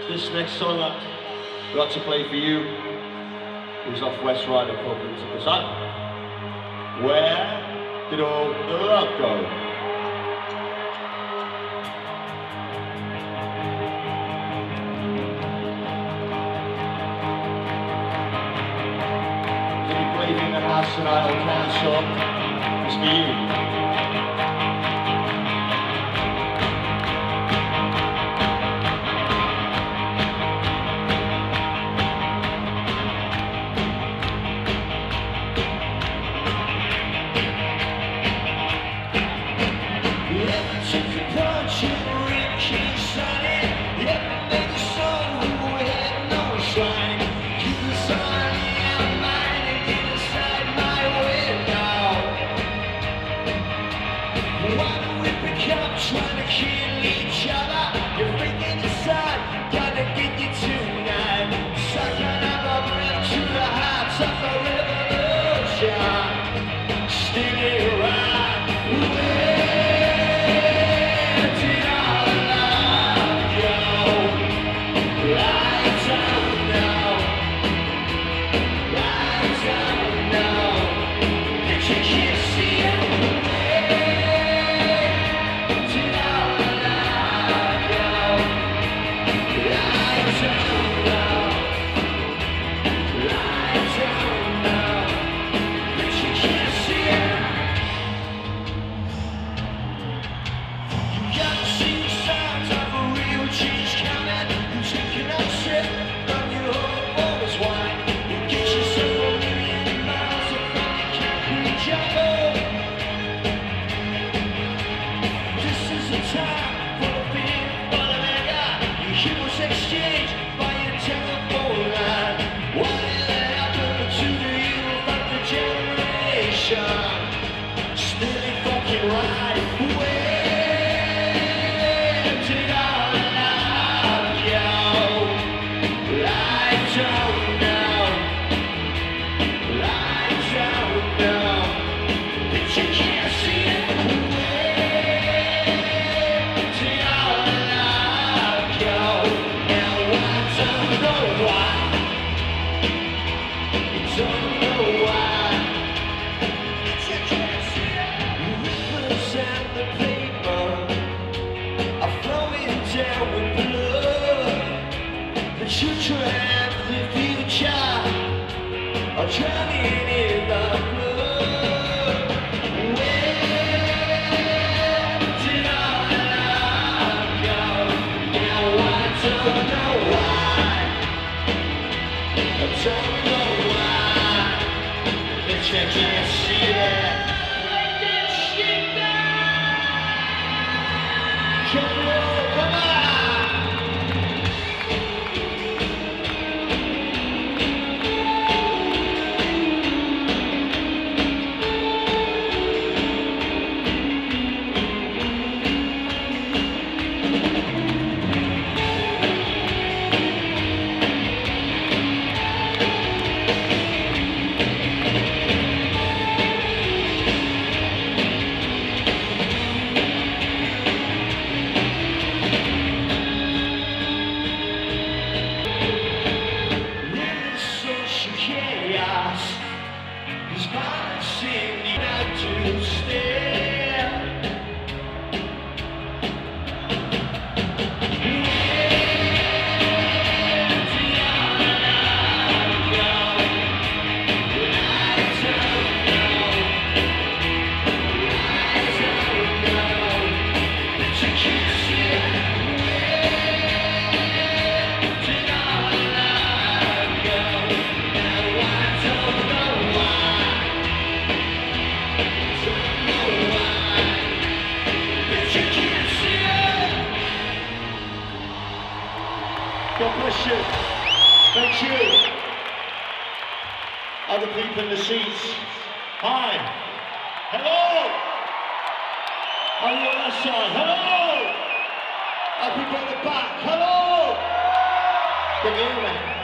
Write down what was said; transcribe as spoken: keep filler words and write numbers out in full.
This next song I've got to play for you is off West Rider Problems of the Sun. Where did all the love go? If you played in the house tonight on Can Shop, it's for you. Trying to kill each other, you're thinking inside, gotta get you tonight. Sucking up a breath to the heights of the revolution. Sticking around, where did our love go? I don't know, I don't know. Did you kiss it? Exchange by your telephone line. What did happen to you about the generation? Still fucking right. Where did our love go? I don't know. I don't know. But you can't see it. Future and the future are drowning in the flood. Where did our love go? Now I don't know why. I don't know why. But you can't see it. Let that shit down. Come on, come on. His mind seemed not to stare. Where did our love go? I don't know. I don't know. But you can't see it. Where did our love go? Now I don't know why. God bless you. Thank you. Other people in the seats. Hi. Hello. On the other side. Hello. Other people in the back. Hello. Can you hear me?